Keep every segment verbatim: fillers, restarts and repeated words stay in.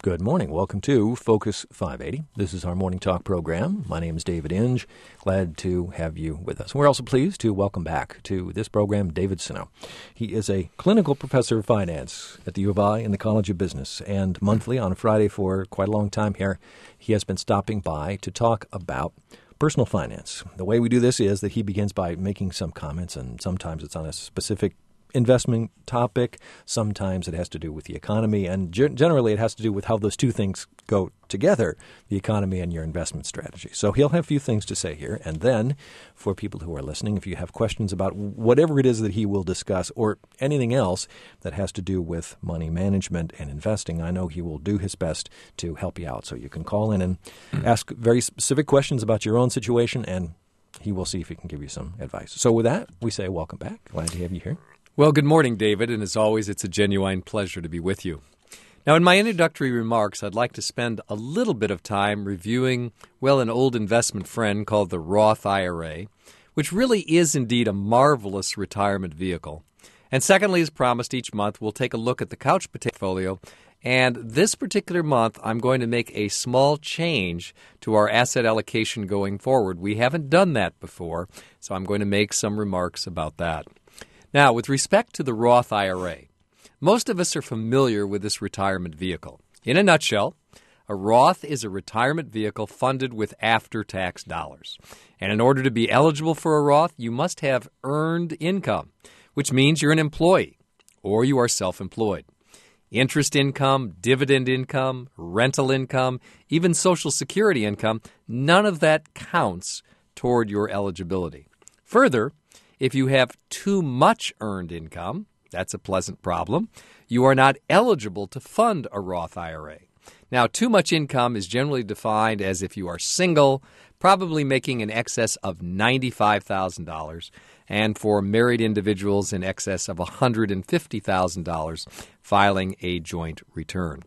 Good morning. Welcome to Focus five eighty. This is our morning talk program. My name is David Inge. Glad to have you with us. We're also pleased to welcome back to this program David Sinow. He is a clinical professor of finance at the U of I in the College of Business, and monthly on a Friday for quite a long time here, he has been stopping by to talk about personal finance. The way we do this is that he begins by making some comments, and sometimes it's on a specific investment topic. Sometimes it has to do with the economy, and ge- generally it has to do with how those two things go together, the economy and your investment strategy. So he'll have a few things to say here, and then for people who are listening, if you have questions about whatever it is that he will discuss or anything else that has to do with money management and investing, I know he will do his best to help you out. So you can call in and ask very specific questions about your own situation, and he will see if he can give you some advice. So with that, we say welcome back. Glad to have you here. Well, good morning, David, and as always, it's a genuine pleasure to be with you. Now, in my introductory remarks, I'd like to spend a little bit of time reviewing, well, an old investment friend called the Roth I R A, which really is indeed a marvelous retirement vehicle. And secondly, as promised, each month we'll take a look at the couch portfolio, and this particular month I'm going to make a small change to our asset allocation going forward. We haven't done that before, so I'm going to make some remarks about that. Now, with respect to the Roth I R A, most of us are familiar with this retirement vehicle. In a nutshell, a Roth is a retirement vehicle funded with after-tax dollars. And in order to be eligible for a Roth, you must have earned income, which means you're an employee or you are self-employed. Interest income, dividend income, rental income, even Social Security income, none of that counts toward your eligibility. Further, if you have too much earned income, that's a pleasant problem, you are not eligible to fund a Roth I R A. Now, too much income is generally defined as if you are single, probably making in excess of ninety-five thousand dollars, and for married individuals in excess of one hundred fifty thousand dollars filing a joint return.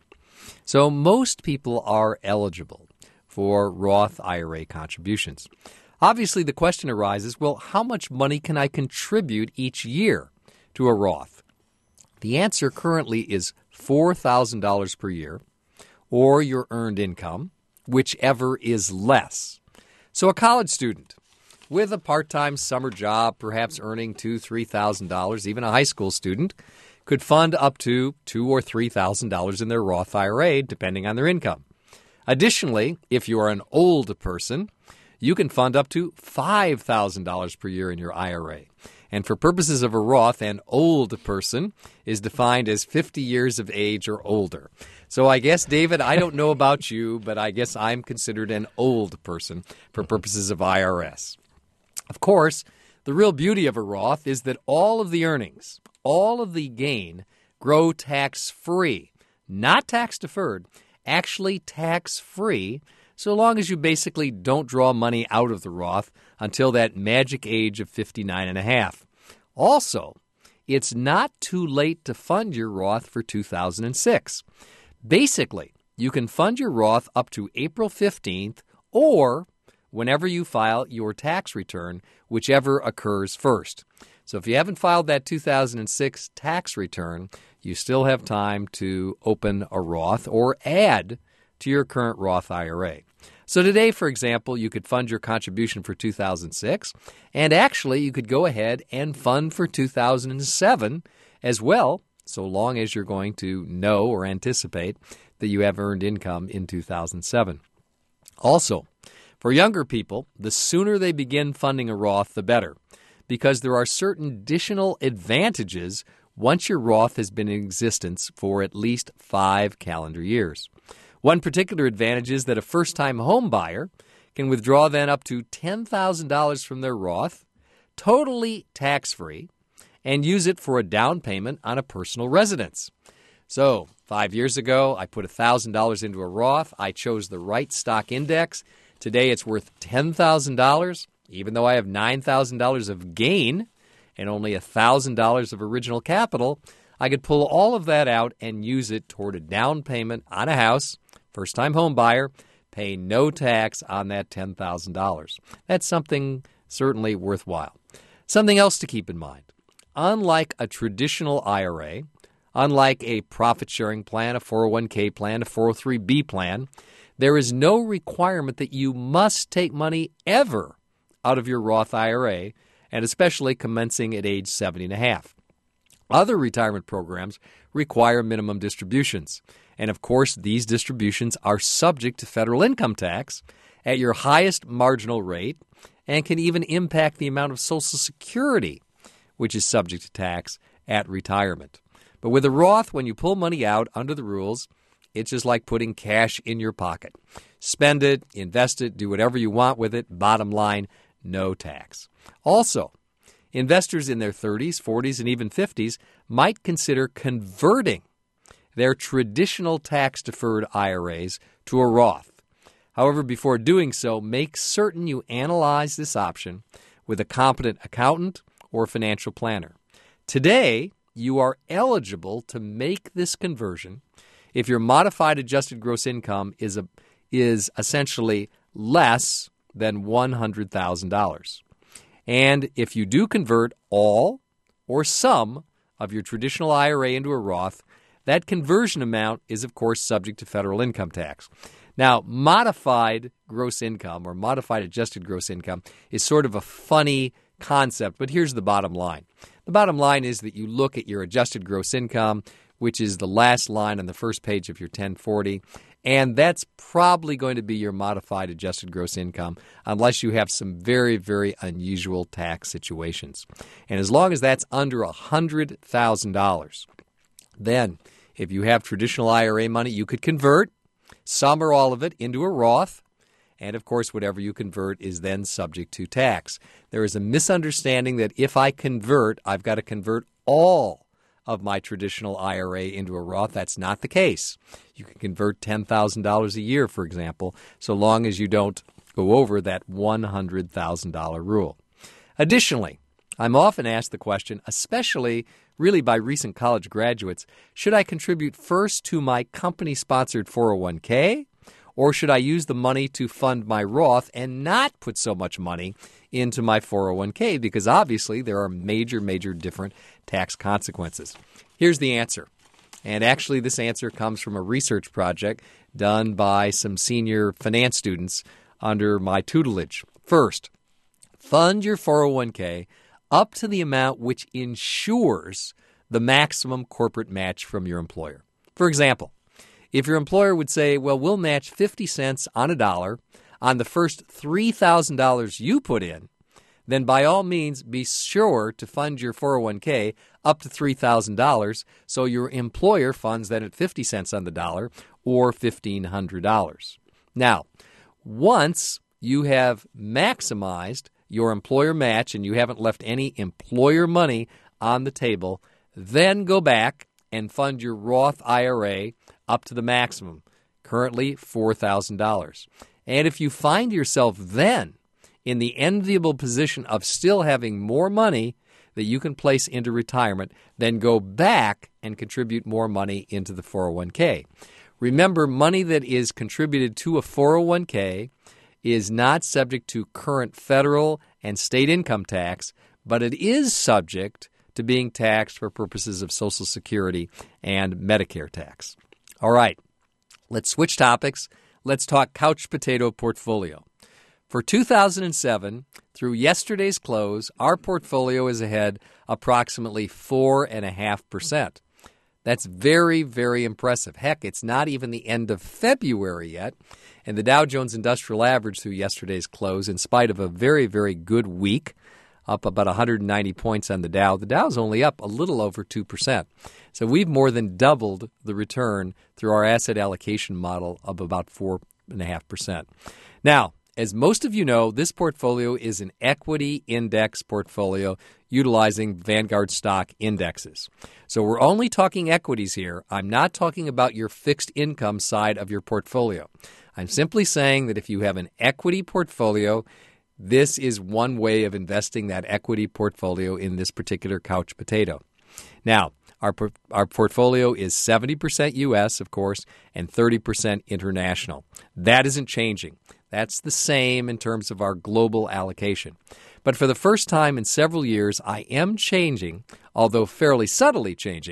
So most people are eligible for Roth I R A contributions. Obviously, the question arises, well, how much money can I contribute each year to a Roth? The answer currently is four thousand dollars per year, or your earned income, whichever is less. So a college student with a part-time summer job, perhaps earning two thousand dollars, three thousand dollars, even a high school student, could fund up to two thousand dollars or three thousand dollars in their Roth I R A, depending on their income. Additionally, if you are an old person, you can fund up to five thousand dollars per year in your I R A. And for purposes of a Roth, an old person is defined as fifty years of age or older. So I guess, David, I don't know about you, but I guess I'm considered an old person for purposes of I R S. Of course, the real beauty of a Roth is that all of the earnings, all of the gain, grow tax-free, not tax-deferred, actually tax-free, so long as you basically don't draw money out of the Roth until that magic age of fifty-nine and a half. Also, it's not too late to fund your Roth for two thousand six. Basically, you can fund your Roth up to April fifteenth or whenever you file your tax return, whichever occurs first. So if you haven't filed that two thousand six tax return, you still have time to open a Roth or add to your current Roth I R A. So today, for example, you could fund your contribution for two thousand six, and actually you could go ahead and fund for two thousand seven as well, so long as you're going to know or anticipate that you have earned income in two thousand seven. Also, for younger people, the sooner they begin funding a Roth, the better, because there are certain additional advantages once your Roth has been in existence for at least five calendar years. One particular advantage is that a first-time home buyer can withdraw then up to ten thousand dollars from their Roth, totally tax-free, and use it for a down payment on a personal residence. So, five years ago, I put one thousand dollars into a Roth. I chose the right stock index. Today, it's worth ten thousand dollars, even though I have nine thousand dollars of gain and only one thousand dollars of original capital. I could pull all of that out and use it toward a down payment on a house, first-time home buyer, pay no tax on that ten thousand dollars. That's something certainly worthwhile. Something else to keep in mind. Unlike a traditional I R A, Unlike a profit-sharing plan, a four oh one k plan, a four oh three b plan, there is no requirement that you must take money ever out of your Roth I R A, and especially commencing at age seventy and a half. Other retirement programs require minimum distributions. And of course, these distributions are subject to federal income tax at your highest marginal rate and can even impact the amount of Social Security, which is subject to tax at retirement. But with a Roth, when you pull money out under the rules, it's just like putting cash in your pocket. Spend it, invest it, do whatever you want with it. Bottom line, no tax. Also, investors in their thirties, forties, and even fifties might consider converting their traditional tax-deferred I R As to a Roth. However, before doing so, make certain you analyze this option with a competent accountant or financial planner. Today, you are eligible to make this conversion if your modified adjusted gross income is a, is essentially less than one hundred thousand dollars. And if you do convert all or some of your traditional I R A into a Roth, that conversion amount is, of course, subject to federal income tax. Now, modified gross income or modified adjusted gross income is sort of a funny concept, but here's the bottom line. The bottom line is that you look at your adjusted gross income, which is the last line on the first page of your ten forty, and that's probably going to be your modified adjusted gross income unless you have some very, very unusual tax situations. And as long as that's under one hundred thousand dollars, then if you have traditional I R A money, you could convert some or all of it into a Roth. And, of course, whatever you convert is then subject to tax. There is a misunderstanding that if I convert, I've got to convert all of my traditional I R A into a Roth. That's not the case. You can convert ten thousand dollars a year, for example, so long as you don't go over that one hundred thousand dollars rule. Additionally, I'm often asked the question, especially really by recent college graduates, should I contribute first to my company-sponsored four oh one k, or should I use the money to fund my Roth and not put so much money into my four oh one k? Because obviously there are major, major different tax consequences. Here's the answer. And actually this answer comes from a research project done by some senior finance students under my tutelage. First, fund your four oh one k up to the amount which ensures the maximum corporate match from your employer. For example, if your employer would say, well, we'll match fifty cents on a dollar on the first three thousand dollars you put in, then by all means be sure to fund your four oh one k up to three thousand dollars so your employer funds that at fifty cents on the dollar or fifteen hundred dollars. Now, once you have maximized your employer match and you haven't left any employer money on the table, then go back and fund your Roth I R A up to the maximum, currently four thousand dollars. And if you find yourself then in the enviable position of still having more money that you can place into retirement, then go back and contribute more money into the four oh one k. Remember, money that is contributed to a four oh one k is not subject to current federal and state income tax, but it is subject to being taxed for purposes of Social Security and Medicare tax. All right, let's switch topics. Let's talk couch potato portfolio. For two thousand seven, through yesterday's close, our portfolio is ahead approximately four point five percent. That's very, very impressive. Heck, it's not even the end of February yet, and the Dow Jones Industrial Average through yesterday's close, in spite of a very, very good week, up about one hundred ninety points on the Dow. The Dow's only up a little over two percent. So we've more than doubled the return through our asset allocation model of about four point five percent. Now, as most of you know, this portfolio is an equity index portfolio utilizing Vanguard stock indexes. So we're only talking equities here. I'm not talking about your fixed income side of your portfolio. I'm simply saying that if you have an equity portfolio, this is one way of investing that equity portfolio in this particular couch potato. Now, our our portfolio is seventy percent U S, of course, and thirty percent international. That isn't changing. That's the same in terms of our global allocation. But for the first time in several years, I am changing, although fairly subtly changing,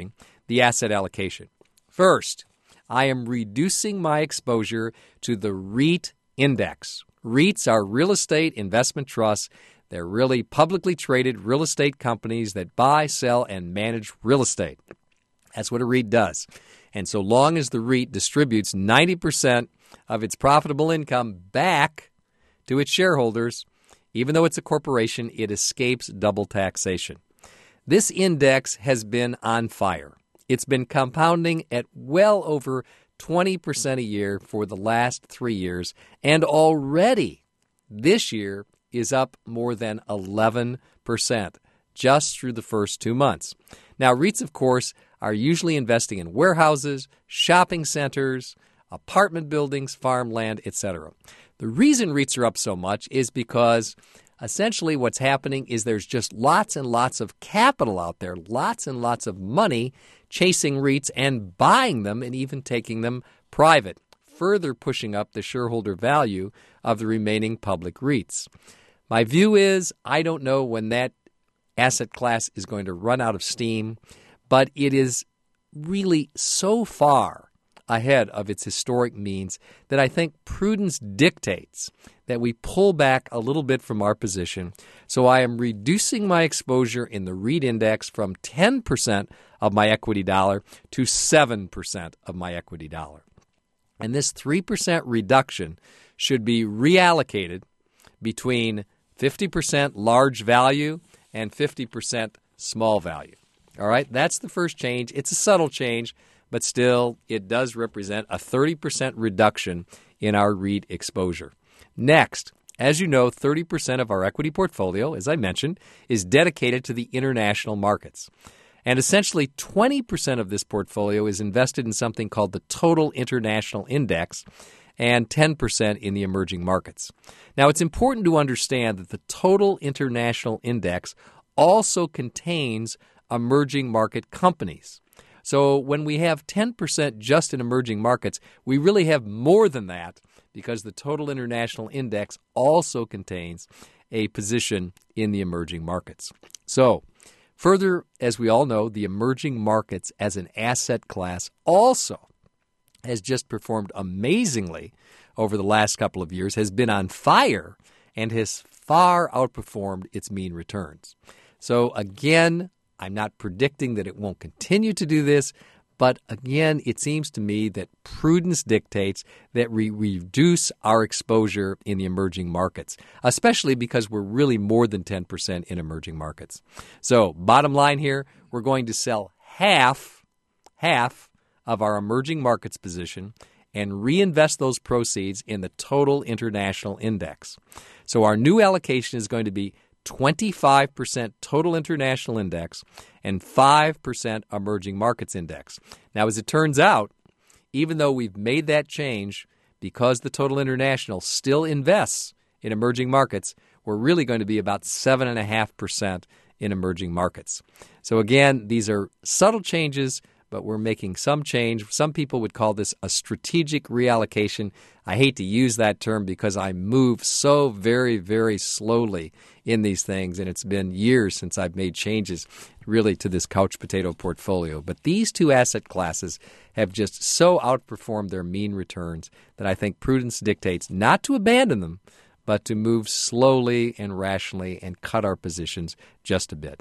the asset allocation. First, I am reducing my exposure to the REIT index. REITs are real estate investment trusts. They're really publicly traded real estate companies that buy, sell, and manage real estate. That's what a REIT does. And so long as the REIT distributes ninety percent of its profitable income back to its shareholders, even though it's a corporation, it escapes double taxation. This index has been on fire. It's been compounding at well over twenty percent a year for the last three years, and already this year is up more than eleven percent just through the first two months. Now, REITs, of course, are usually investing in warehouses, shopping centers, apartment buildings, farmland, et cetera. The reason REITs are up so much is because essentially what's happening is there's just lots and lots of capital out there, lots and lots of money chasing REITs and buying them and even taking them private, further pushing up the shareholder value of the remaining public REITs. My view is I don't know when that asset class is going to run out of steam, but it is really so far ahead of its historic means that I think prudence dictates that we pull back a little bit from our position. So I am reducing my exposure in the REIT index from ten percent of my equity dollar to seven percent of my equity dollar. And this three percent reduction should be reallocated between fifty percent large value and fifty percent small value. All right, that's the first change. It's a subtle change, but still it does represent a thirty percent reduction in our REIT exposure. Next, as you know, thirty percent of our equity portfolio, as I mentioned, is dedicated to the international markets. And essentially twenty percent of this portfolio is invested in something called the Total International Index and ten percent in the emerging markets. Now, it's important to understand that the Total International Index also contains emerging market companies. So when we have ten percent just in emerging markets, we really have more than that because the Total International Index also contains a position in the emerging markets. So further, as we all know, the emerging markets as an asset class also has just performed amazingly over the last couple of years, has been on fire, and has far outperformed its mean returns. So again, I'm not predicting that it won't continue to do this, but again, it seems to me that prudence dictates that we reduce our exposure in the emerging markets, especially because we're really more than ten percent in emerging markets. So bottom line here, we're going to sell half, half of our emerging markets position and reinvest those proceeds in the Total International Index. So our new allocation is going to be twenty-five percent Total International Index and five percent Emerging Markets Index. Now, as it turns out, even though we've made that change, because the Total International still invests in emerging markets, we're really going to be about seven point five percent in emerging markets. So again, these are subtle changes, but we're making some change. Some people would call this a strategic reallocation. I hate to use that term because I move so very, very slowly in these things, and it's been years since I've made changes really to this couch potato portfolio. But these two asset classes have just so outperformed their mean returns that I think prudence dictates not to abandon them, but to move slowly and rationally and cut our positions just a bit.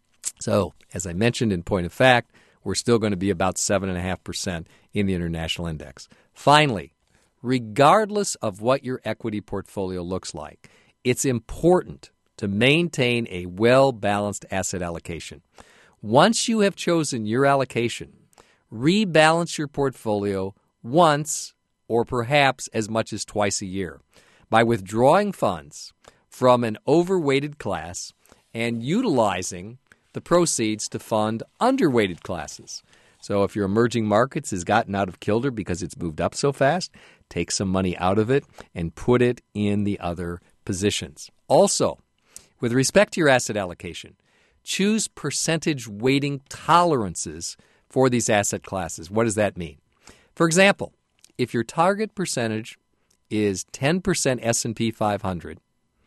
So, as I mentioned in point of fact, we're still going to be about seven point five percent in the international index. Finally, regardless of what your equity portfolio looks like, it's important to maintain a well-balanced asset allocation. Once you have chosen your allocation, rebalance your portfolio once or perhaps as much as twice a year by withdrawing funds from an overweighted class and utilizing the proceeds to fund underweighted classes. So if your emerging markets has gotten out of kilter because it's moved up so fast, take some money out of it and put it in the other positions. Also, with respect to your asset allocation, choose percentage weighting tolerances for these asset classes. What does that mean? For example, if your target percentage is ten percent S and P five hundred,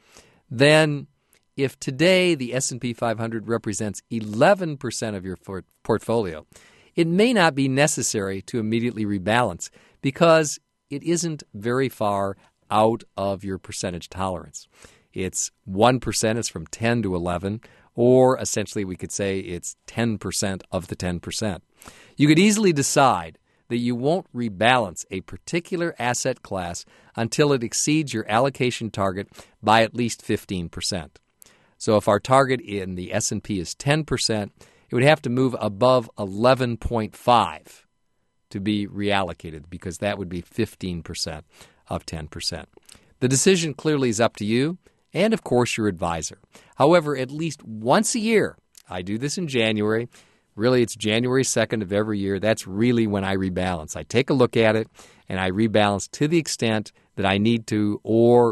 then if today the S and P five hundred represents eleven percent of your for- portfolio, it may not be necessary to immediately rebalance because it isn't very far out of your percentage tolerance. It's one percent, it's from ten to eleven, or essentially we could say it's ten percent of the ten percent. You could easily decide that you won't rebalance a particular asset class until it exceeds your allocation target by at least fifteen percent. So if our target in the S and P is ten percent, it would have to move above eleven point five to be reallocated because that would be fifteen percent of ten percent. The decision clearly is up to you and, of course, your advisor. However, at least once a year, I do this in January. Really, it's January second of every year. That's really when I rebalance. I take a look at it, and I rebalance to the extent that I need to, or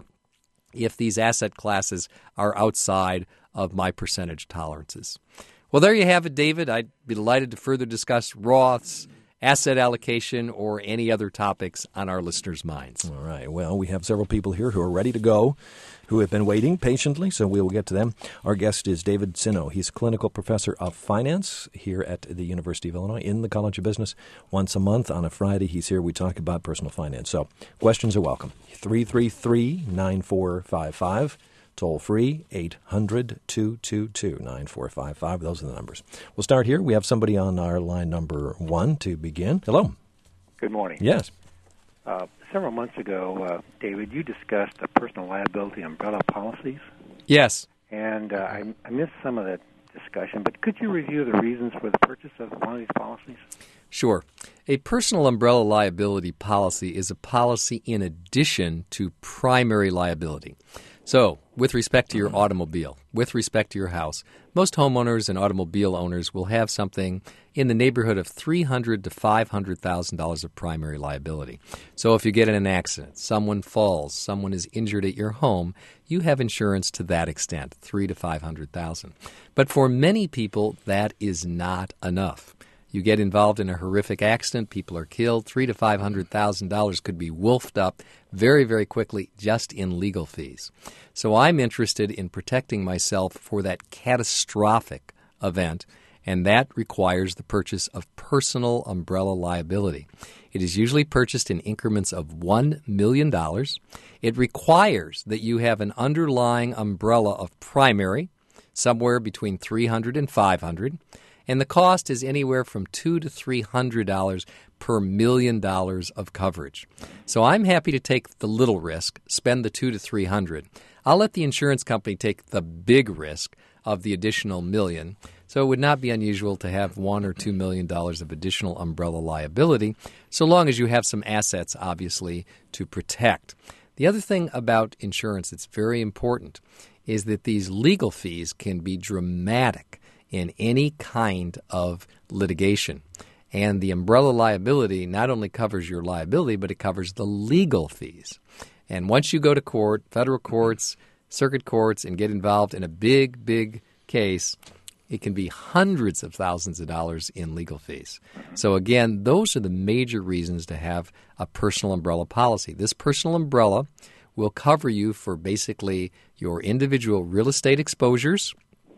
if these asset classes are outside of my percentage tolerances. Well, there you have it, David. I'd be delighted to further discuss Roths, asset allocation, or any other topics on our listeners' minds. All right. Well, we have several people here who are ready to go, who have been waiting patiently, so we will get to them. Our guest is David Sino. He's clinical professor of finance here at the University of Illinois in the College of Business. Once a month on a Friday, he's here. We talk about personal finance. So questions are welcome. three three three, nine four five five. Toll free, eight hundred, two two two, nine four five five. Those are the numbers. We'll start here. We have somebody on our line number one to begin. Hello. Good morning. Yes. Uh, several months ago, uh, David, you discussed the personal liability umbrella policies. Yes. And uh, I, I missed some of that discussion, but could you review the reasons for the purchase of one of these policies? Sure. A personal umbrella liability policy is a policy in addition to primary liability. So, with respect to your automobile, with respect to your house, most homeowners and automobile owners will have something in the neighborhood of three hundred thousand to five hundred thousand dollars of primary liability. So if you get in an accident, someone falls, someone is injured at your home, you have insurance to that extent, three hundred thousand to five hundred thousand dollars. But for many people, that is not enough. You get involved in a horrific accident, people are killed, three hundred thousand to five hundred thousand dollars could be wolfed up very, very quickly just in legal fees. So I'm interested in protecting myself for that catastrophic event, and that requires the purchase of personal umbrella liability. It is usually purchased in increments of one million dollars. It requires that you have an underlying umbrella of primary, somewhere between three hundred dollars and five hundred dollars. And the cost is anywhere from two hundred to three hundred dollars per million dollars of coverage. So I'm happy to take the little risk, spend the two to three hundred. I'll let the insurance company take the big risk of the additional million. So it would not be unusual to have one or two million dollars of additional umbrella liability, so long as you have some assets, obviously, to protect. The other thing about insurance that's very important is that these legal fees can be dramatic in any kind of litigation. And the umbrella liability not only covers your liability, but it covers the legal fees. And once you go to court, federal courts, circuit courts, and get involved in a big, big case, it can be hundreds of thousands of dollars in legal fees. So again, those are the major reasons to have a personal umbrella policy. This personal umbrella will cover you for basically your individual real estate exposures,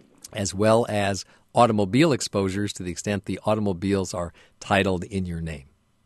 as well as automobile exposures to the extent the automobiles are titled in your name.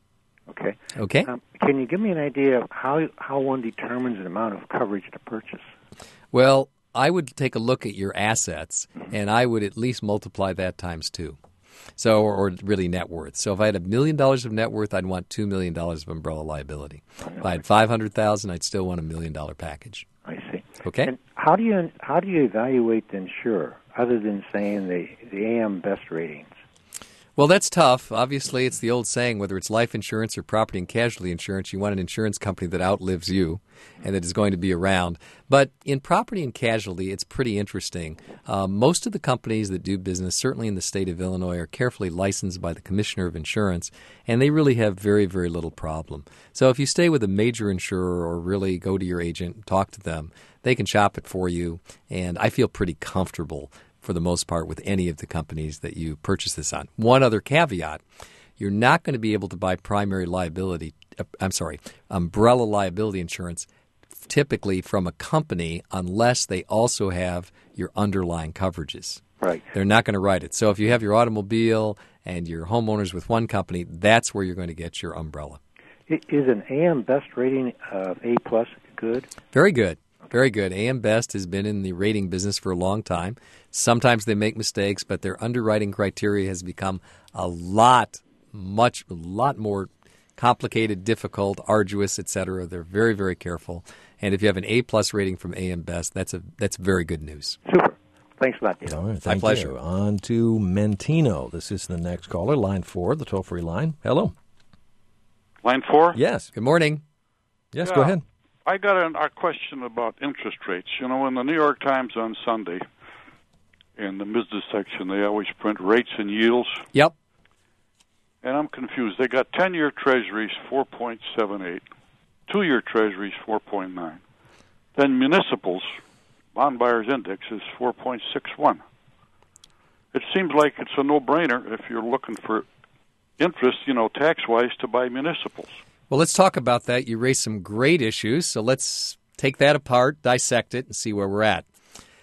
Okay. Okay. Um, can you give me an idea of how how one determines the amount of coverage to purchase? Well, I would take a look at your assets, and I would at least multiply that times two. So, or, or really net worth. So if I had a million dollars of net worth, I'd want two million dollars of umbrella liability. If I had five hundred thousand dollars, I'd still want a million dollar package. I see. Okay. And how do you how do you evaluate the insurer other than saying the the A M Best ratings? Well, that's tough. Obviously, it's the old saying, whether it's life insurance or property and casualty insurance, you want an insurance company that outlives you and that is going to be around. But in property and casualty, it's pretty interesting. Uh, most of the companies that do business, certainly in the state of Illinois, are carefully licensed by the Commissioner of Insurance, and they really have very, very little problem. So if you stay with a major insurer or really go to your agent, talk to them, they can shop it for you, and I feel pretty comfortable for the most part with any of the companies that you purchase this on. One other caveat, you're not going to be able to buy primary liability, uh, I'm sorry, umbrella liability insurance typically from a company unless they also have your underlying coverages. Right. They're not going to write it. So if you have your automobile and you're homeowners with one company, that's where you're going to get your umbrella. Is an A M Best rating of A plus good? Very good. Very good. A M Best has been in the rating business for a long time. Sometimes they make mistakes, but their underwriting criteria has become a lot, much, a lot more complicated, difficult, arduous, et cetera. They're very, very careful. And if you have an A plus rating from A M Best, that's a that's very good news. Super. Thanks a lot, David. All right, thank My pleasure. you. On to Mentino. This is the next caller, line four, the toll-free line. Hello. Line four? Yes. Good morning. Yes, Yeah. go ahead. I got an, a question about interest rates. You know, in the New York Times on Sunday, in the business section, they always print rates and yields. Yep. And I'm confused. They got ten-year treasuries, four point seven eight. Two-year treasuries, four point nine. Then municipals, bond buyers index, is four point six one. It seems like it's a no-brainer if you're looking for interest, you know, tax-wise, to buy municipals. Well, let's talk about that. You raised some great issues, so let's take that apart, dissect it, and see where we're at.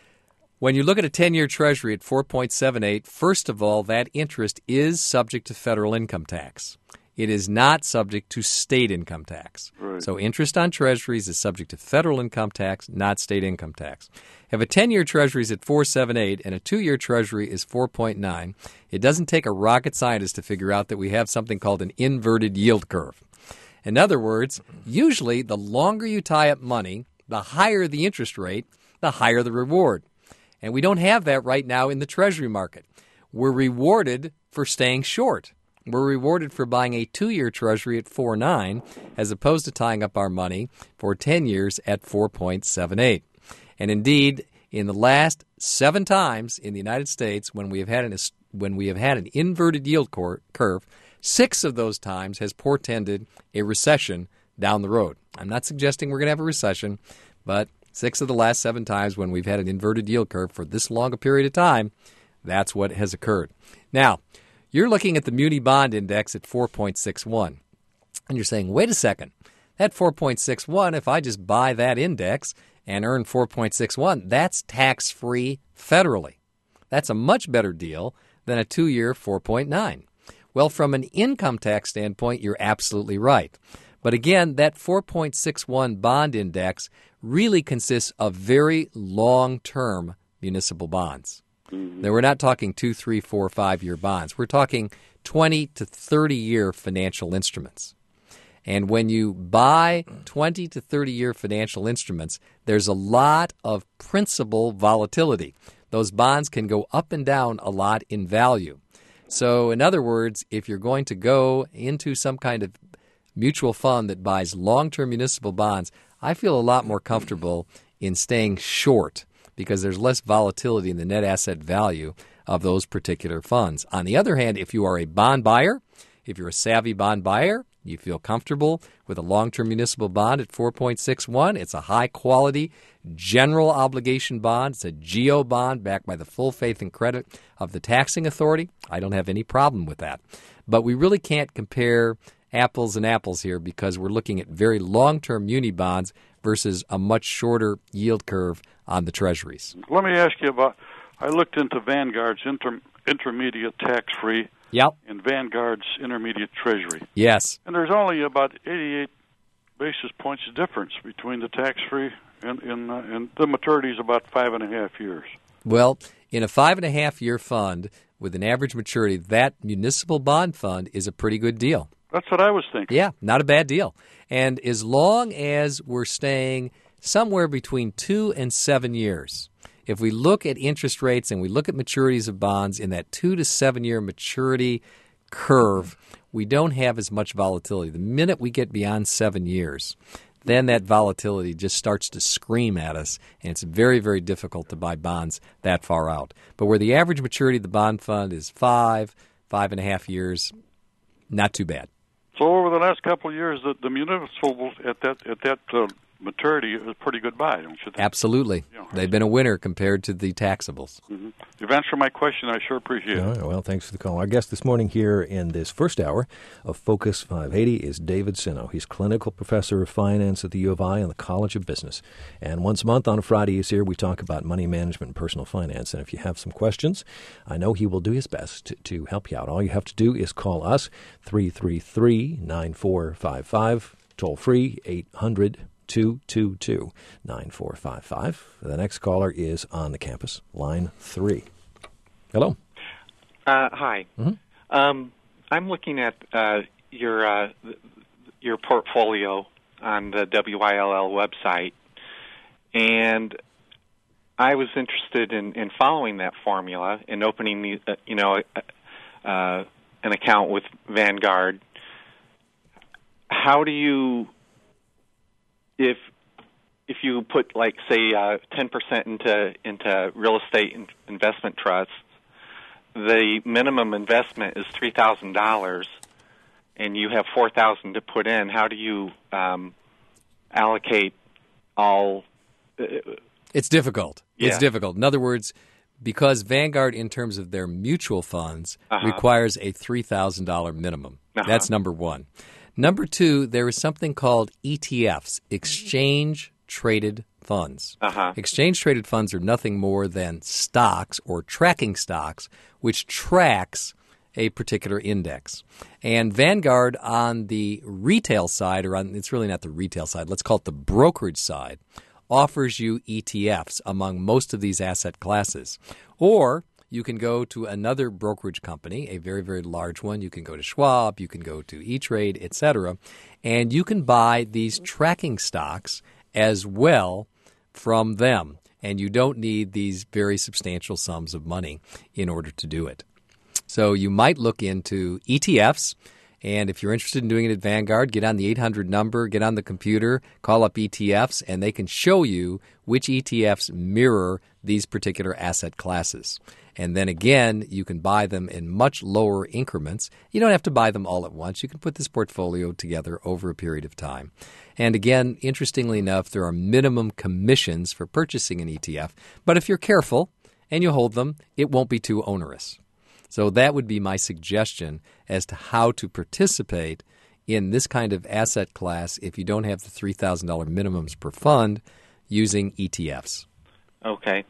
When you look at a ten-year Treasury at four point seven eight, first of all, that interest is subject to federal income tax. It is not subject to state income tax. Right. So interest on Treasuries is subject to federal income tax, not state income tax. If a ten-year Treasury is at four point seven eight and a two-year Treasury is four point nine, it doesn't take a rocket scientist to figure out that we have something called an inverted yield curve. In other words, usually the longer you tie up money, the higher the interest rate, the higher the reward. And we don't have that right now in the Treasury market. We're rewarded for staying short. We're rewarded for buying a two-year Treasury at four point nine as opposed to tying up our money for ten years at four point seven eight. And indeed, in the last seven times in the United States when we have had an, when we have had an inverted yield cor- curve, six of those times has portended a recession down the road. I'm not suggesting we're going to have a recession, but six of the last seven times when we've had an inverted yield curve for this long a period of time, that's what has occurred. Now, you're looking at the Muni Bond Index at four point six one, and you're saying, wait a second, that four point six one, if I just buy that index and earn four point six one, that's tax-free federally. That's a much better deal than a two-year four point nine. Well, from an income tax standpoint, you're absolutely right. But again, that four point six one bond index really consists of very long-term municipal bonds. Mm-hmm. Now, we're not talking two, three, four, five-year bonds. We're talking twenty to thirty-year financial instruments. And when you buy twenty to thirty-year financial instruments, there's a lot of principal volatility. Those bonds can go up and down a lot in value. So, in other words, if you're going to go into some kind of mutual fund that buys long-term municipal bonds, I feel a lot more comfortable in staying short because there's less volatility in the net asset value of those particular funds. On the other hand, if you are a bond buyer, if you're a savvy bond buyer, you feel comfortable with a long-term municipal bond at four point six one. It's a high-quality general obligation bond. It's a G O bond backed by the full faith and credit of the taxing authority. I don't have any problem with that. But we really can't compare apples and apples here because we're looking at very long-term muni bonds versus a much shorter yield curve on the treasuries. Let me ask you about, I looked into Vanguard's inter, intermediate tax-free Yep. and Vanguard's intermediate treasury. Yes. And there's only about eighty-eight basis points difference between the tax-free and, and, uh, and the maturity is about five and a half years. Well, in a five and a half year fund with an average maturity, that municipal bond fund is a pretty good deal. That's what I was thinking. Yeah, not a bad deal. And as long as we're staying somewhere between two and seven years, if we look at interest rates and we look at maturities of bonds in that two to seven year maturity curve, we don't have as much volatility. The minute we get beyond seven years, then that volatility just starts to scream at us, and it's very, very difficult to buy bonds that far out. But where the average maturity of the bond fund is five, five and a half years, not too bad. So over the last couple of years, the, the municipals at that at that uh, maturity is a pretty good buy, don't you think? Absolutely. You know, They've been a winner compared to the taxables. Mm-hmm. You've answered my question. I sure appreciate All it. right, well, thanks for the call. Our guest this morning here in this first hour of Focus five eighty is David Sino. He's clinical professor of finance at the U of I and the College of Business. And once a month on a Friday he's here, we talk about money management and personal finance. And if you have some questions, I know he will do his best to, to help you out. All you have to do is call us, three three three, nine four five five, toll free, eight hundred, two two two, nine four five five. The next caller is on the campus, line three. Hello. Uh, hi. Mm-hmm. Um, I'm looking at uh, your uh, your portfolio on the W I L L website, and I was interested in, in following that formula and opening the, uh, you know uh, uh, an account with Vanguard. How do you if if you put, like, say, uh, ten percent into into real estate in, investment trusts, the minimum investment is three thousand dollars, and you have four thousand dollars to put in. How do you um, allocate all? Uh, It's difficult. Yeah. It's difficult. In other words, because Vanguard, in terms of their mutual funds, Uh-huh. requires a three thousand dollars minimum. Uh-huh. That's number one. Number two, there is something called E T Fs, exchange-traded funds. Uh-huh. Exchange-traded funds are nothing more than stocks or tracking stocks, which tracks a particular index. And Vanguard on the retail side, or on, it's really not the retail side, let's call it the brokerage side, offers you E T Fs among most of these asset classes. Or you can go to another brokerage company, a very, very large one. You can go to Schwab, you can go to E-Trade, et cetera, and you can buy these tracking stocks as well from them. And you don't need these very substantial sums of money in order to do it. So you might look into E T Fs. And if you're interested in doing it at Vanguard, get on the eight hundred number, get on the computer, call up E T Fs, and they can show you which E T Fs mirror these particular asset classes. And then again, you can buy them in much lower increments. You don't have to buy them all at once. You can put this portfolio together over a period of time. And again, interestingly enough, there are minimum commissions for purchasing an E T F. But if you're careful and you hold them, it won't be too onerous. So that would be my suggestion as to how to participate in this kind of asset class if you don't have the three thousand dollars minimums per fund using E T Fs. Okay.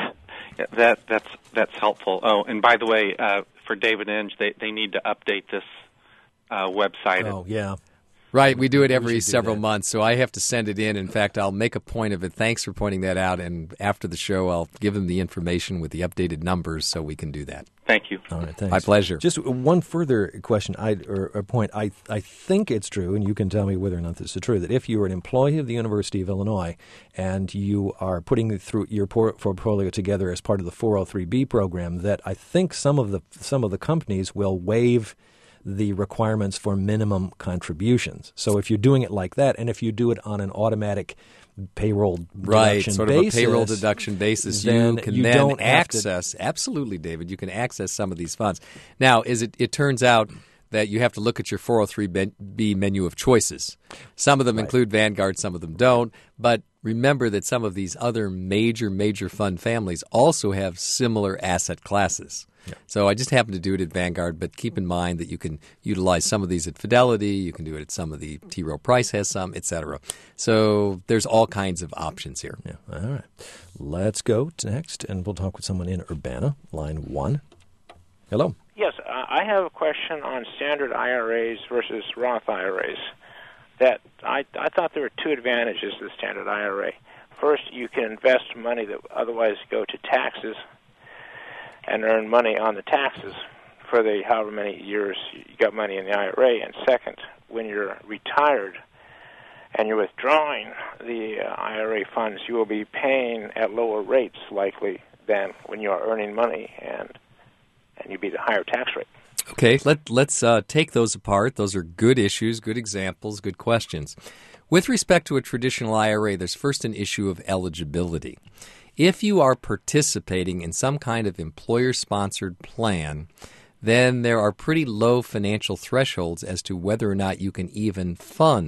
That that's that's helpful. Oh, and by the way, uh, for David Inge, they they need to update this uh, website. Oh, yeah. Right, we do it every We should do several that. months, so I have to send it in. In fact, I'll make a point of it. Thanks for pointing that out, and after the show, I'll give them the information with the updated numbers so we can do that. Thank you. All right, thanks. My pleasure. Just one further question I, or, or point. I, I think it's true, and you can tell me whether or not this is true, that if you are an employee of the University of Illinois and you are putting through your por- portfolio together as part of the four oh three B program, that I think some of the some of the companies will waive the requirements for minimum contributions. So if you're doing it like that, and if you do it on an automatic payroll Right, deduction sort basis, of a payroll deduction basis, then you can you then don't have to- access, absolutely, David, you can access some of these funds. Now, is it, it turns out that you have to look at your four oh three B menu of choices. Some of them Right. include Vanguard, some of them don't, but remember that some of these other major, major fund families also have similar asset classes. Yeah. So I just happen to do it at Vanguard, but keep in mind that you can utilize some of these at Fidelity, you can do it at some of the T. Rowe Price has some, et cetera. So there's all kinds of options here. Yeah. All right. Let's go to next, and we'll talk with someone in Urbana, line one. Hello. Yes, uh, I have a question on standard I R As versus Roth I R As. That I, I thought there were two advantages to the standard I R A. First, you can invest money that would otherwise go to taxes and earn money on the taxes for the however many years you got money in the I R A. And second, when you're retired and you're withdrawing the uh, I R A funds, you will be paying at lower rates likely than when you are earning money, and and you'd be the higher tax rate. Okay, let, let's uh, take those apart. Those are good issues, good examples, good questions. With respect to a traditional I R A, there's first an issue of eligibility. If you are participating in some kind of employer-sponsored plan, then there are pretty low financial thresholds as to whether or not you can even fund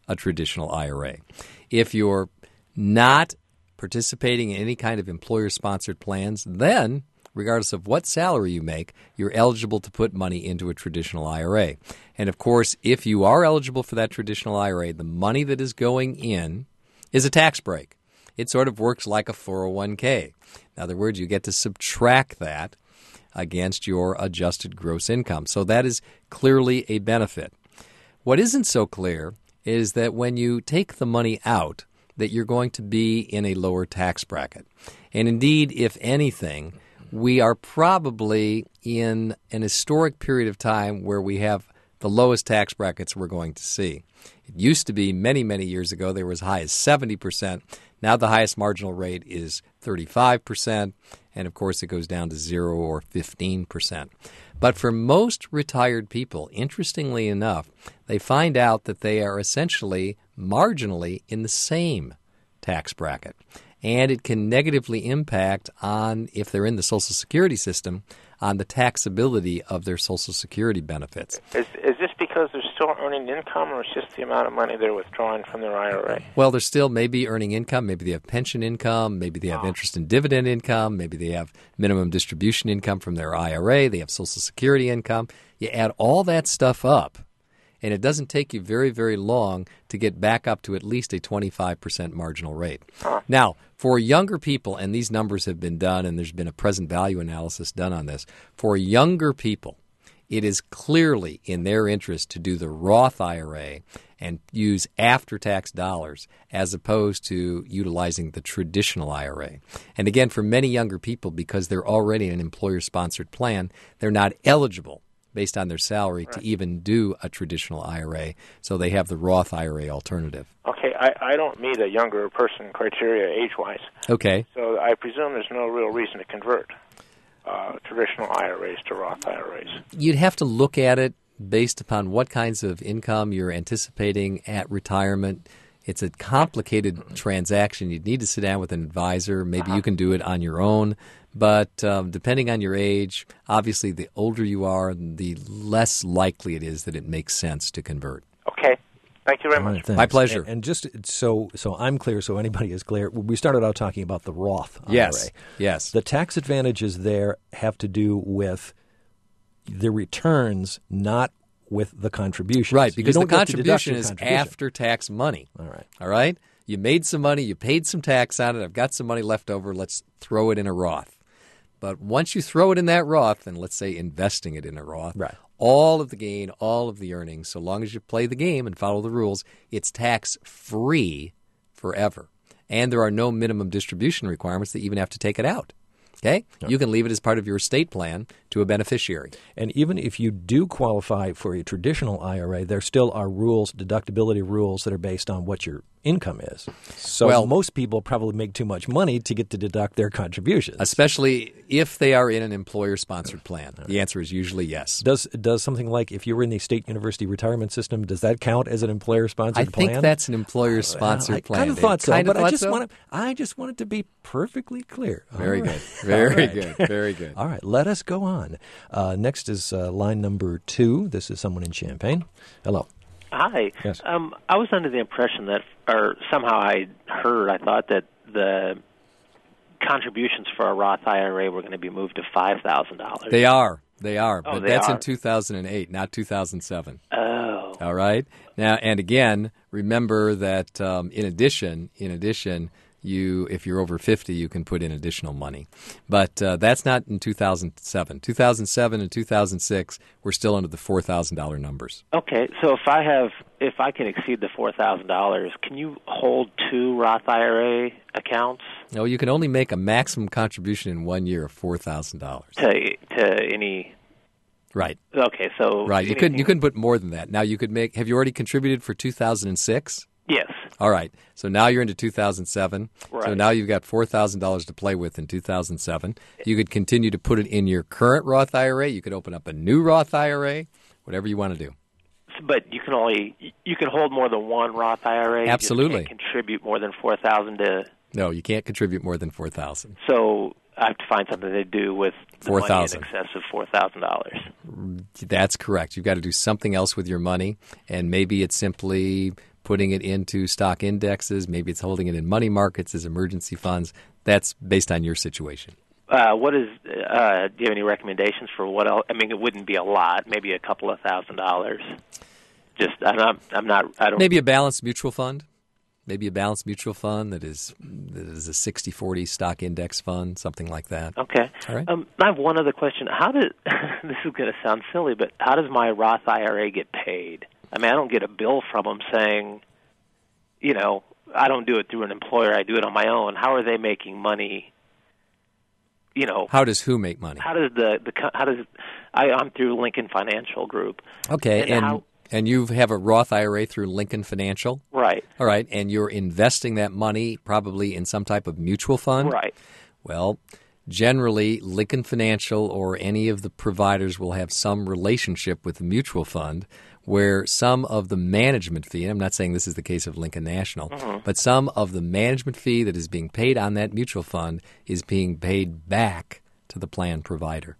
a traditional I R A. If you're not participating in any kind of employer-sponsored plans, then regardless of what salary you make, you're eligible to put money into a traditional I R A. And of course, if you are eligible for that traditional I R A, the money that is going in is a tax break. It sort of works like a four oh one k. In other words, you get to subtract that against your adjusted gross income. So that is clearly a benefit. What isn't so clear is that when you take the money out, that you're going to be in a lower tax bracket. And indeed, if anything, we are probably in an historic period of time where we have the lowest tax brackets we're going to see. It used to be many, many years ago, they were as high as seventy percent. Now the highest marginal rate is thirty-five percent, and of course it goes down to zero or fifteen percent. But for most retired people, interestingly enough, they find out that they are essentially marginally in the same tax bracket. And it can negatively impact on, if they're in the Social Security system, on the taxability of their Social Security benefits. Is, is this because they're still earning income, or it's just the amount of money they're withdrawing from their I R A? Well, they're still maybe earning income. Maybe they have pension income. Maybe they have oh. interest and dividend income. Maybe they have minimum distribution income from their I R A. They have Social Security income. You add all that stuff up, and it doesn't take you very, very long to get back up to at least a twenty-five percent marginal rate. Huh. Now, for younger people, and these numbers have been done, and there's been a present value analysis done on this, for younger people, it is clearly in their interest to do the Roth I R A and use after-tax dollars as opposed to utilizing the traditional I R A. And again, for many younger people, because they're already in an employer-sponsored plan, they're not eligible based on their salary right. to even do a traditional I R A, so they have the Roth I R A alternative. Okay, I, I don't meet a younger person criteria age-wise. Okay. So I presume there's no real reason to convert uh, traditional I R As to Roth I R As. You'd have to look at it based upon what kinds of income you're anticipating at retirement. It's a complicated transaction. You'd need to sit down with an advisor. Maybe uh-huh. you can do it on your own. But um, depending on your age, obviously the older you are, the less likely it is that it makes sense to convert. Okay. Thank you very much. Right, My pleasure. And, and just so so I'm clear, so anybody is clear, we started out talking about the Roth I R A. Yes, yes. The tax advantages there have to do with the returns, not with the contributions. Right, because the contribution is contribution. after-tax money. All right. All right? You made some money, you paid some tax on it, I've got some money left over, let's throw it in a Roth. But once you throw it in that Roth, and let's say investing it in a Roth, right. all of the gain, all of the earnings, so long as you play the game and follow the rules, it's tax-free forever. And there are no minimum distribution requirements that you even have to take it out. Okay? Okay? You can leave it as part of your estate plan to a beneficiary. And even if you do qualify for a traditional I R A, there still are rules, deductibility rules that are based on what your income is. So well, most people probably make too much money to get to deduct their contributions. Especially if they are in an employer-sponsored plan. Right. The answer is usually yes. Does does something like if you were in the state university retirement system, does that count as an employer-sponsored I plan? I think that's an employer-sponsored uh, I plan. I kind of thought so, kind but of I just so? want to, I just want it to be perfectly clear. Very All good. Right. Very right. good. Very good. All right. Let us go on. Uh, next is uh, line number two. This is someone in Champaign. Hello. Hi. Yes. Um, I was under the impression that, or somehow I heard, I thought that the contributions for a Roth I R A were going to be moved to five thousand dollars. They are. They are. Oh, but they that's are. in two thousand eight, not two thousand seven. Oh. All right. Now, and again, remember that um, in addition, in addition, you, if you're over fifty, you can put in additional money. But uh, that's not in two thousand seven. two thousand seven and two thousand six, we're still under the four thousand dollars numbers. Okay, so if I have, if I can exceed the four thousand dollars, can you hold two Roth I R A accounts? No, you can only make a maximum contribution in one year of four thousand dollars. To to any. Right. Okay, so right. You couldn't you couldn't put more than that. Now you could make. Have you already contributed for two thousand six? Yes. All right. So now you're into two thousand seven. Right. So now you've got four thousand dollars to play with in two thousand seven. You could continue to put it in your current Roth I R A. You could open up a new Roth I R A, whatever you want to do. But you can only you can hold more than one Roth I R A. Absolutely. You just can't contribute more than four thousand to. No, you can't contribute more than four thousand. So I have to find something to do with the four money thousand. in excess of four thousand dollars. That's correct. You've got to do something else with your money, and maybe it's simply putting it into stock indexes. Maybe it's holding it in money markets as emergency funds. That's based on your situation. Uh, what is? Uh, do you have any recommendations for what else? I mean, it wouldn't be a lot. Maybe a couple of thousand dollars. Just, I'm not. I'm not. I don't. Maybe a balanced mutual fund. Maybe a balanced mutual fund that is that is a sixty forty stock index fund, something like that. Okay. All right. Um, I have one other question. How did this is going to sound silly, but how does my Roth I R A get paid? I mean, I don't get a bill from them saying, you know, I don't do it through an employer. I do it on my own. How are they making money? You know, how does who make money? How does the, the how does I, I'm through Lincoln Financial Group. Okay, and and how, and you have a Roth I R A through Lincoln Financial, right? All right, and you're investing that money probably in some type of mutual fund, right? Well, generally, Lincoln Financial or any of the providers will have some relationship with the mutual fund where some of the management fee, and I'm not saying this is the case of Lincoln National, mm-hmm. but some of the management fee that is being paid on that mutual fund is being paid back to the plan provider.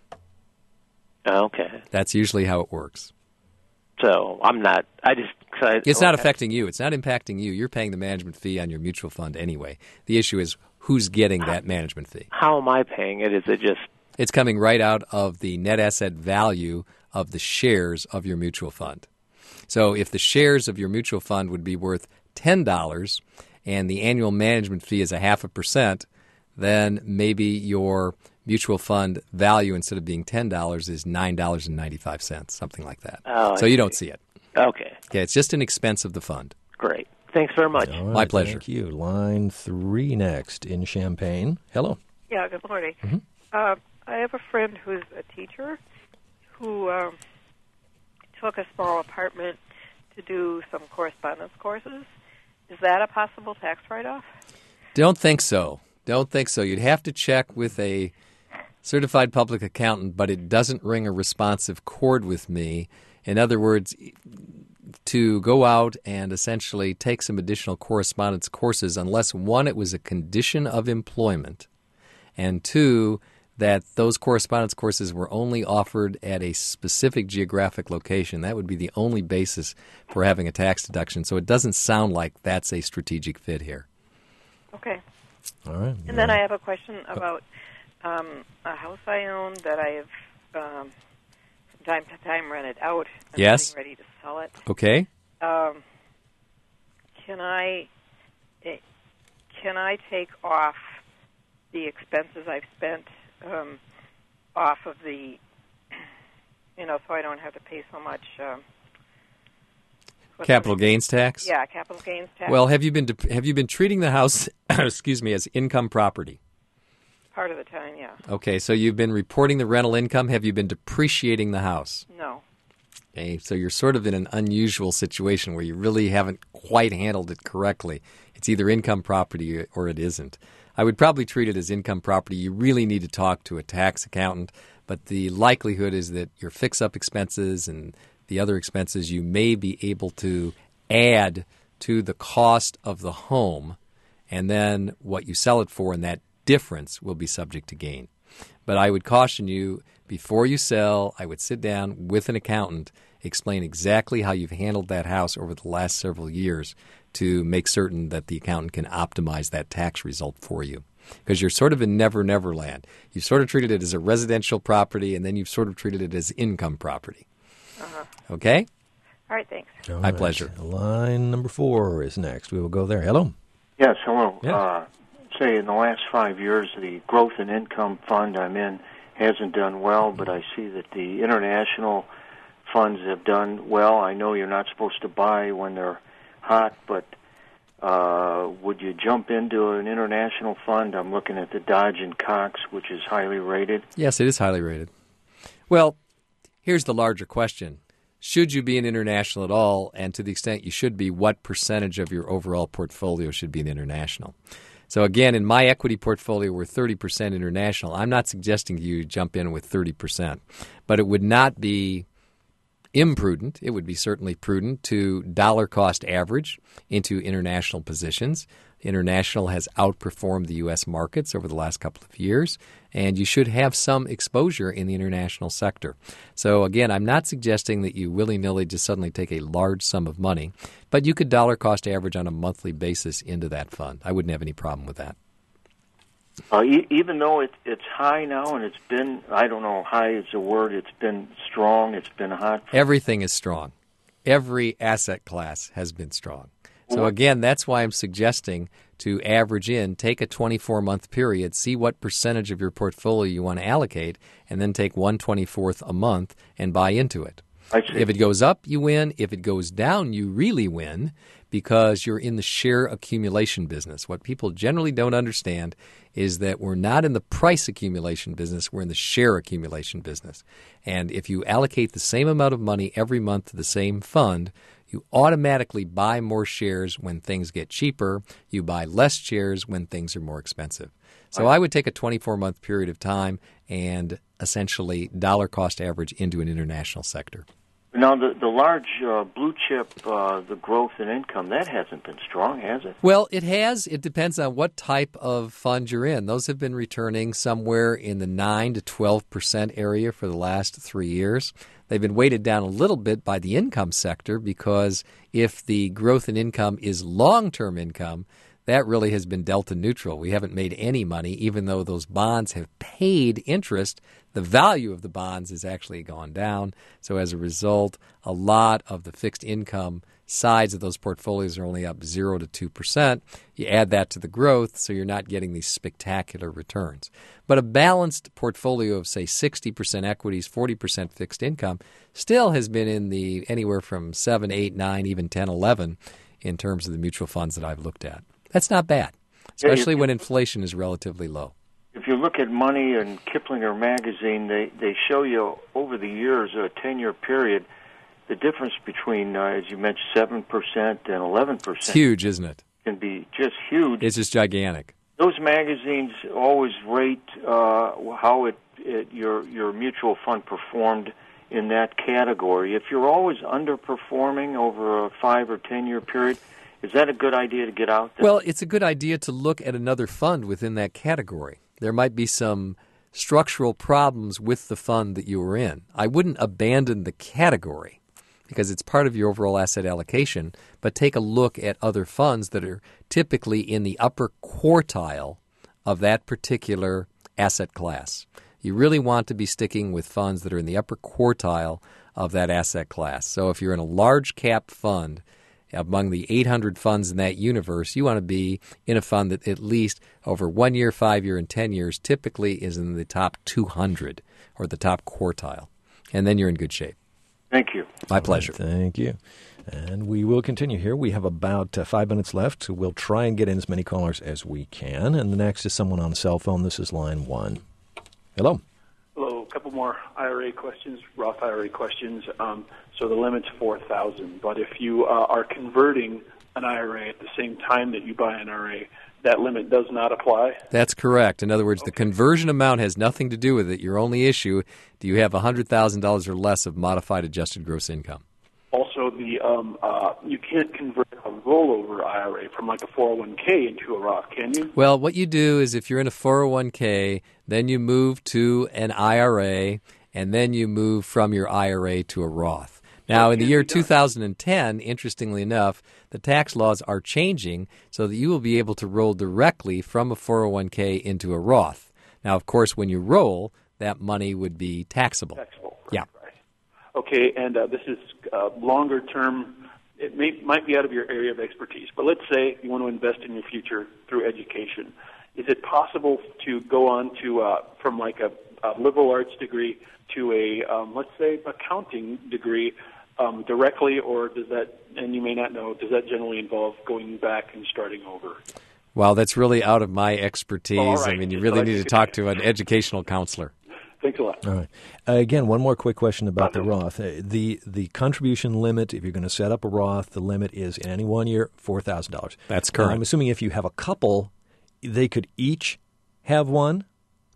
Okay. That's usually how it works. So I'm not, I just... I, it's okay. not affecting you. It's not impacting you. You're paying the management fee on your mutual fund anyway. The issue is who's getting that management fee. How am I paying it? Is it just... It's coming right out of the net asset value of the shares of your mutual fund. So if the shares of your mutual fund would be worth ten dollars and the annual management fee is a half a percent, then maybe your mutual fund value instead of being ten dollars is nine dollars and ninety-five cents, something like that. Oh, so you don't see it. Okay. Okay, it's just an expense of the fund. Great. Thanks very much. Right, my pleasure. Thank you. Line three next in Champaign. Hello. Yeah, good morning. Mm-hmm. Uh, I have a friend who's a teacher who um, took a small apartment to do some correspondence courses. Is that a possible tax write-off? Don't think so. Don't think so. You'd have to check with a certified public accountant, but it doesn't ring a responsive chord with me. In other words, to go out and essentially take some additional correspondence courses, unless, one, it was a condition of employment, and two, that those correspondence courses were only offered at a specific geographic location. That would be the only basis for having a tax deduction. So it doesn't sound like that's a strategic fit here. Okay. All right. And then I have a question about um, a house I own that I have um, from time to time rented out. I'm yes. getting ready to sell it. Okay. Um, can I can I take off the expenses I've spent um, off of the, you know, so I don't have to pay so much um, capital gains tax? Yeah, capital gains tax. Well, have you been have you been treating the house, excuse me, as income property? Part of the time, yeah. Okay, so you've been reporting the rental income. Have you been depreciating the house? No. Okay, so you're sort of in an unusual situation where you really haven't quite handled it correctly. It's either income property or it isn't. I would probably treat it as income property. You really need to talk to a tax accountant, but the likelihood is that your fix-up expenses and the other expenses you may be able to add to the cost of the home, and then what you sell it for, and that difference will be subject to gain. But I would caution you, before you sell, I would sit down with an accountant, explain exactly how you've handled that house over the last several years to make certain that the accountant can optimize that tax result for you. Because you're sort of in never, never land. You've sort of treated it as a residential property, and then you've sort of treated it as income property. Uh-huh. Okay? All right, thanks. All My right. pleasure. Line number four is next. We will go there. Hello. Yes, hello. Yes. Uh, say in the last five years, the growth and income fund I'm in hasn't done well, but I see that the international funds have done well. I know you're not supposed to buy when they're hot, but uh, would you jump into an international fund? I'm looking at the Dodge and Cox, which is highly rated. Yes, it is highly rated. Well, here's the larger question. Should you be an international at all? And to the extent you should be, what percentage of your overall portfolio should be an international? So again, in my equity portfolio, we're thirty percent international. I'm not suggesting you jump in with thirty percent, but it would not be imprudent. It would be certainly prudent to dollar cost average into international positions. International has outperformed the U S markets over the last couple of years, and you should have some exposure in the international sector. So again, I'm not suggesting that you willy-nilly just suddenly take a large sum of money, but you could dollar cost average on a monthly basis into that fund. I wouldn't have any problem with that. Uh, e- even though it, it's high now, and it's been, I don't know, high is a word, it's been strong, it's been hot. Everything is strong. Every asset class has been strong. So again, that's why I'm suggesting to average in, take a twenty-four month period, see what percentage of your portfolio you want to allocate, and then take one twenty-fourth a month and buy into it. I see. If it goes up, you win. If it goes down, you really win because you're in the share accumulation business. What people generally don't understand is that we're not in the price accumulation business, we're in the share accumulation business. And if you allocate the same amount of money every month to the same fund, you automatically buy more shares when things get cheaper. You buy less shares when things are more expensive. So I would take a twenty-four month period of time and essentially dollar cost average into an international sector. Now, the, the large uh, blue chip, uh, the growth in income, that hasn't been strong, has it? Well, it has. It depends on what type of fund you're in. Those have been returning somewhere in the nine to twelve percent area for the last three years. They've been weighted down a little bit by the income sector because if the growth in income is long-term income, that really has been delta neutral. We haven't made any money, even though those bonds have paid interest. The value of the bonds has actually gone down. So as a result, a lot of the fixed income sides of those portfolios are only up zero to two percent. You add that to the growth, so you're not getting these spectacular returns. But a balanced portfolio of, say, sixty percent equities, forty percent fixed income still has been in the anywhere from seven, eight, nine, even ten, eleven in terms of the mutual funds that I've looked at. That's not bad, especially when inflation is relatively low. If you look at Money and Kiplinger magazine, they, they show you over the years, a ten-year period, the difference between, uh, as you mentioned, seven percent and eleven percent. It's huge, isn't it? Can be just huge. It's just gigantic. Those magazines always rate uh, how it, it your your mutual fund performed in that category. If you're always underperforming over a five or ten-year period, is that a good idea to get out there? Well, it's a good idea to look at another fund within that category. There might be some structural problems with the fund that you were in. I wouldn't abandon the category because it's part of your overall asset allocation, but take a look at other funds that are typically in the upper quartile of that particular asset class. You really want to be sticking with funds that are in the upper quartile of that asset class. So if you're in a large cap fund, among the eight hundred funds in that universe, you want to be in a fund that at least over one year, five year, and ten years typically is in the top two hundred or the top quartile. And then you're in good shape. Thank you. My pleasure. Right, thank you. And we will continue here. We have about uh, five minutes left, so we'll try and get in as many callers as we can. And the next is someone on the cell phone. This is line one. Hello. Hello. A couple more I R A questions, Roth I R A questions. Um, so the limit's four thousand dollars, but if you uh, are converting an I R A at the same time that you buy an I R A, that limit does not apply? That's correct. In other words, okay. The conversion amount has nothing to do with it. Your only issue, do you have one hundred thousand dollars or less of modified adjusted gross income? Also, the um, uh, you can't convert a rollover I R A from like a four oh one k into a Roth, can you? Well, what you do is if you're in a four oh one k, then you move to an I R A, and then you move from your I R A to a Roth. Now, in the year two thousand ten, interestingly enough, the tax laws are changing so that you will be able to roll directly from a four oh one k into a Roth. Now, of course, when you roll, that money would be taxable. Taxable. Yeah. Right. Okay, and uh, this is uh, longer term. It may, might be out of your area of expertise, but let's say you want to invest in your future through education. Is it possible to go on to uh, from like a, a liberal arts degree to a, um, let's say, accounting degree um, directly, or does that, and you may not know, does that generally involve going back and starting over? Well, that's really out of my expertise. Oh, right. I mean, you Just really like need to talk to an educational counselor. Thanks a lot. All right. Uh, again, one more quick question about the Roth. Uh, the the contribution limit, if you're going to set up a Roth, the limit is in any one year four thousand dollars. That's correct. Uh, I'm assuming if you have a couple, they could each have one,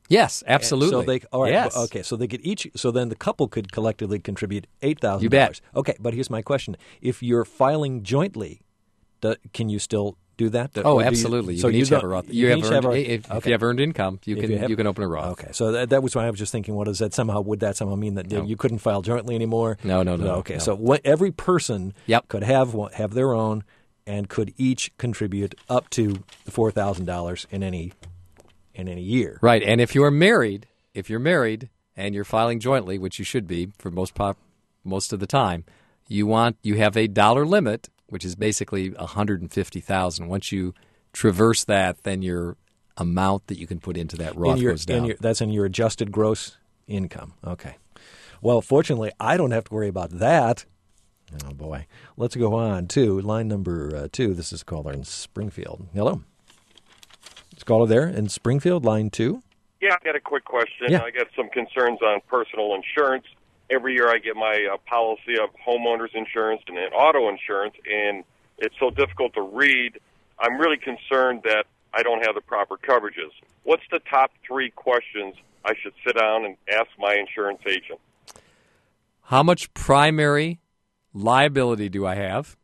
Yes, absolutely. And so they all right. Yes. Okay, so they could each. So then the couple could collectively contribute eight thousand. You bet. Okay, but here's my question: if you're filing jointly, do, can you still do that? Oh, Or do absolutely. You, so can you each have a don't- Roth. you You can have each earned, have a- if, if okay. you have earned income, you If can you have- you can open a Roth. Okay, so that, that was why I was just thinking: what is that somehow? Would that somehow mean that No. you couldn't file jointly anymore? No, no, no, Okay, no. so what, every person Yep. could have one, have their own, and could each contribute up to four thousand dollars in any in any year. Right, and if you are married, if you're married and you're filing jointly, which you should be for most pop, most of the time, you want you have a dollar limit, which is basically one hundred fifty thousand. Once you traverse that, then your amount that you can put into that Roth in your, goes down. In your, that's in your adjusted gross income. Okay. Well, fortunately, I don't have to worry about that. Oh, boy. Let's go on to line number uh, two. This is a caller in Springfield. Hello. It's a caller there in Springfield, line two. Yeah, I got a quick question. Yeah. I got some concerns on personal insurance. Every year I get my uh, policy of homeowners insurance and then auto insurance, and it's so difficult to read. I'm really concerned that I don't have the proper coverages. What's the top three questions I should sit down and ask my insurance agent? How much primary liability do I have?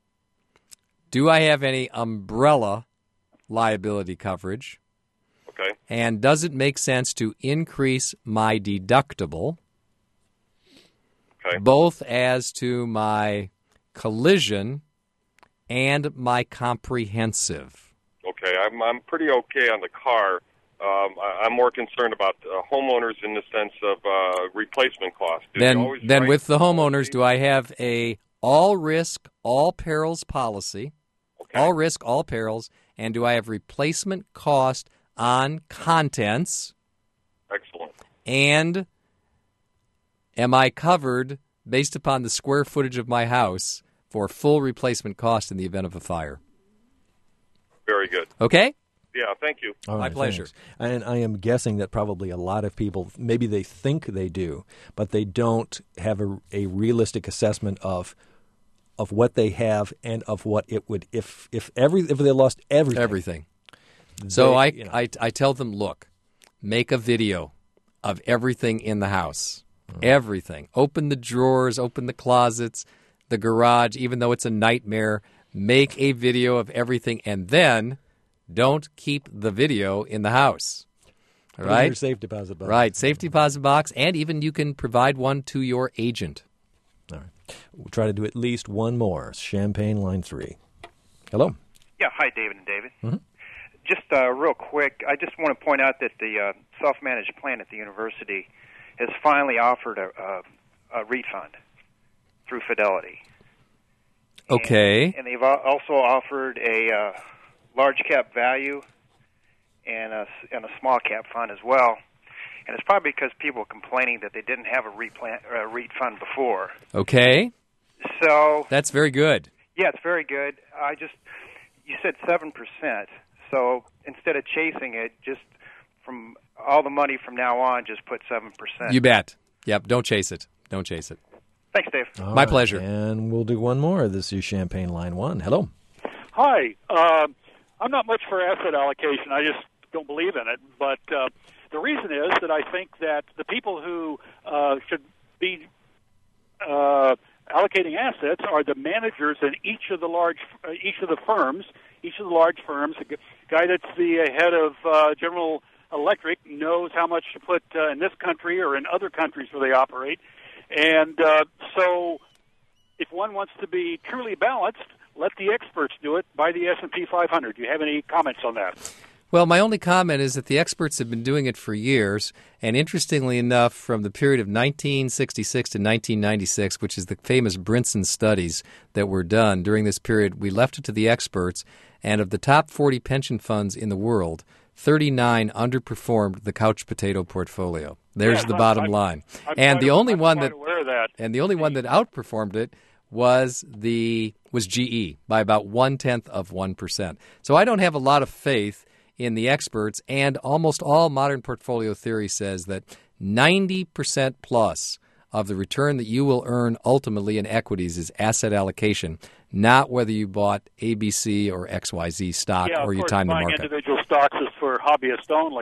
Do I have any umbrella liability coverage? Okay. And does it make sense to increase my deductible, Okay. both as to my collision and my comprehensive? Okay, I'm I'm pretty okay on the car. Um, I, I'm more concerned about uh, homeowners in the sense of uh, replacement costs. Do they Then, always then write with the policy? homeowners, do I have a all risk, all perils policy? Okay. All risk, all perils, and do I have replacement cost on contents? Excellent. And am I covered based upon the square footage of my house for full replacement cost in the event of a fire? Very good. Okay? Yeah, thank you. All My right, pleasure. thanks. And I am guessing that probably a lot of people, maybe they think they do, but they don't have a, a realistic assessment of of what they have and of what it would if if every if they lost everything. Everything. So they- I, you know. I I tell them, look, make a video of everything in the house. Everything. Open the drawers, open the closets, the garage, even though it's a nightmare. Make a video of everything, and then don't keep the video in the house. All Put it in right? your safe deposit box. Right. Safe deposit box, and even you can provide one to your agent. All right. We'll try to do at least one more. Champagne, line three. Hello. Yeah, hi, David and David. Mhm. Just uh, real quick, I just want to point out that the uh, self-managed plan at the university has finally offered a, a, a refund through Fidelity. Okay. And, and they've al- also offered a uh, large cap value and a, s- and a small cap fund as well. And it's probably because people are complaining that they didn't have a replan, uh, REIT fund before. Okay. So That's very good. yeah, it's very good. I just you said seven percent. So instead of chasing it, just from all the money from now on, just put seven percent. You bet. Yep. Don't chase it. Don't chase it. Thanks, Dave. All My right. pleasure. And we'll do one more. This is Champagne, line one. Hello. Hi. Uh, I'm not much for asset allocation. I just don't believe in it. But uh, the reason is that I think that the people who uh, should be uh, allocating assets are the managers in each of the large, uh, each of the firms, each of the large firms. The guy that's the head of uh, General Electric knows how much to put uh, in this country or in other countries where they operate. And uh, so if one wants to be truly balanced, let the experts do it. Buy the S and P five hundred. Do you have any comments on that? Well, my only comment is that the experts have been doing it for years, and interestingly enough, from the period of nineteen sixty-six to nineteen ninety-six, which is the famous Brinson studies that were done during this period, we left it to the experts, and of the top forty pension funds in the world, thirty-nine underperformed the couch potato portfolio. There's Yes, the I'm- bottom I'm- line. I'm and quite- the only I'm one quite that aware of that. and the only one that outperformed it was the was G E by about one tenth of one percent. So I don't have a lot of faith in the experts, and almost all modern portfolio theory says that ninety percent plus of the return that you will earn ultimately in equities is asset allocation, not whether you bought A B C or X Y Z stock Yeah, or of you course, time the buying market. individual stocks is for hobbyists only.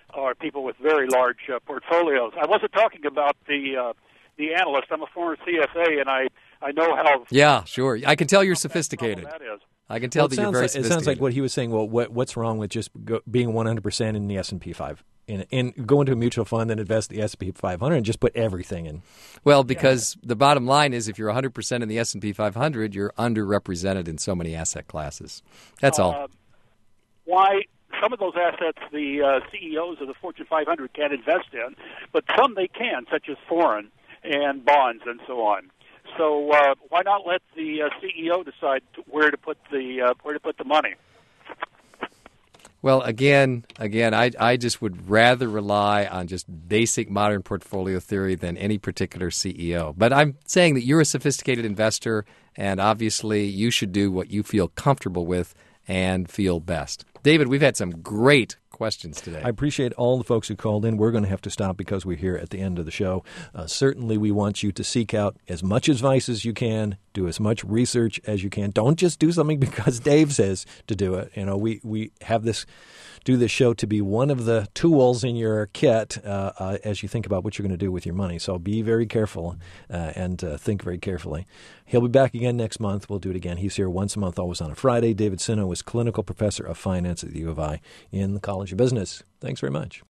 are people with very large uh, portfolios. I wasn't talking about the uh, the analyst. I'm a former C S A, and I, I know how. Yeah, sure. I can tell you're sophisticated. That is. I can tell well, that you're very like, sophisticated. It sounds like what he was saying. Well, what, what's wrong with just go, being one hundred percent in the S and P five? And, and go into a mutual fund and invest the S and P five hundred and just put everything in. Well, because yeah. the bottom line is if you're one hundred percent in the S and P five hundred, you're underrepresented in so many asset classes. That's uh, all. Why some of those assets the uh, C E Os of the Fortune five hundred can't invest in, but some they can, such as foreign and bonds and so on. So uh, why not let the uh, C E O decide where to put the uh, where to put the money? Well, again, again, I I just would rather rely on just basic modern portfolio theory than any particular C E O. But I'm saying that you're a sophisticated investor, and obviously you should do what you feel comfortable with and feel best. David, we've had some great questions today. I appreciate all the folks who called in. We're going to have to stop because we're here at the end of the show. Uh, certainly, we want you to seek out as much advice as you can, do as much research as you can. Don't just do something because Dave says to do it. You know, we, we have this do this show to be one of the tools in your kit uh, uh, as you think about what you're going to do with your money. So be very careful uh, and uh, think very carefully. He'll be back again next month. We'll do it again. He's here once a month, always on a Friday. David Sino is clinical professor of finance at the U of I in the College of Business. Thanks very much.